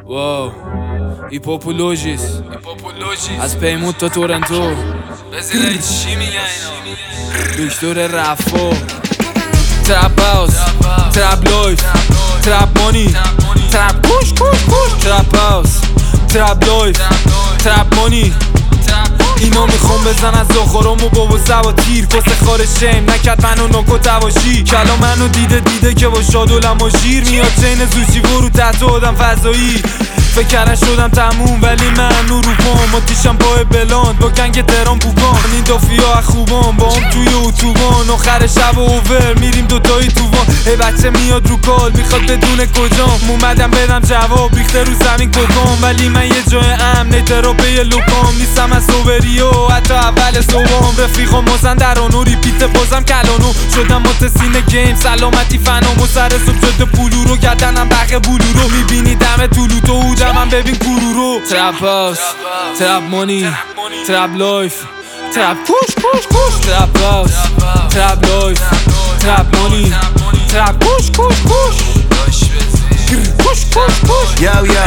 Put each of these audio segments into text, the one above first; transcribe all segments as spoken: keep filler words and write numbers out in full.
واو هیپوپولوژیس از پیمود تا تورنتو بزیده چی میگه اینا دکتر رفا ترپ هاوس ترپ لایف ترپ مانی ترپ کوش کوش کوش ترپ هاوس ترپ لایف ترپ مانی اینا میخوام بزن از آخارامو بابا سوا تیر کس خارشیم نکد منو ناکو تواشی کلا منو دیده دیده که با شاد و لماشیر میاد چین زوشی برو تحت آدم فضایی فکر کردن شدم تموم ولی من رو پام آتیشم پای بلاند با گنگ تهران بوگان این دافیا از خوبان با هم توی اتوبان آخر شب اوور میریم دوتایی تو وان ای بچه میاد رو کال میخواد بدون کجام اومدم بدم جواب ریخته رو زمین کوکام ولی من یه جای امن تراپی لوکام نیستم از سوبریو حتی اول صبحام رفیقام مازن دران و ریپیت بازم کلانو شدم متسین گیم سلامتی فنام و سر صبح جد پولو رو گردنم بقیه بولو رو میبینی دم طولو تو من ببین گورو رو ترپ هاوس ترپ مانی ترپ لایف ترپ کوش کوش کوش ترپ هاوس ترپ لایف ترپ مانی ترپ کوش کوش کوش کوش کوش کوش یو یو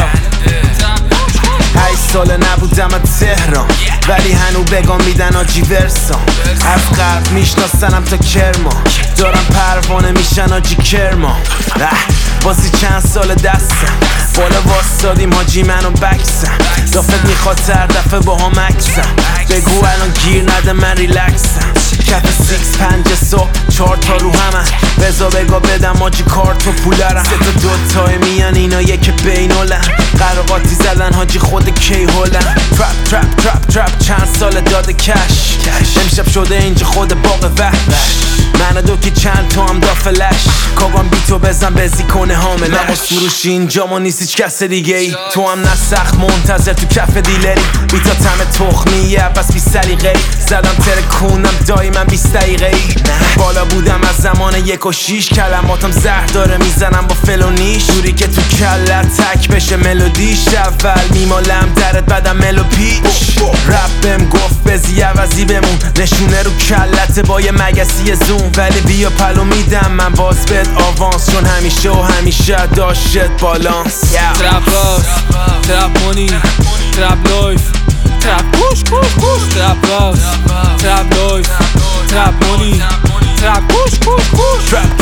هشت ساله نبودم از تهران ولی هنو بگام میدن آجی ورسان از قبل میشناسنم تا کرمان دارم پروانه میشن آجی کرمان بازی چند سال دستم بالا واسادیم حاجی منو بکسم دافت میخواد هر دفعه با هم اکسم بگو الان گیر نده من ریلکسم کف سیکس پنج صبح چار تا رو همه بزا بگا بدم آجی کارت و پولرم سه تا دوتای میان اینا یک بینولن قراقاتی زدن حاجی خود کی هولن ترپ ترپ ترپ ترپ چند سال داده کش امشب شده اینجا خود باغ وحش من دو که چند تا هم دافلش کاغان بی تو بزن بزی کنه حاملش نماز فروشی اینجا ما نیست هیچ کس دیگه ای تو هم نه سخت منتظر تو کف دیلری بی تا تم تخمیه پس بی سلیقه ای زدم ترکونم دایما بیست دقیقه ای بالا بودم از زمان یک و شیش کلماتم زهر داره میزنم با فلونیش جوری که تو کلت تک بشه ملودیش اول میمالم درت بعدم ملو پیچ رپ بهم گفت بزی عوضی بمون نشونه رو کلت با یه مگسی زوم ولی بیا پلو میدم من باز بد آوانس چون همیشه و همیشه داشت بالانس ترپ هاوس ترپ مانی ترپ لایف ترپ کوش کوش کوش ترپ هاوس ترپ لایف ترپ مانی ترپ کوش کوش کوش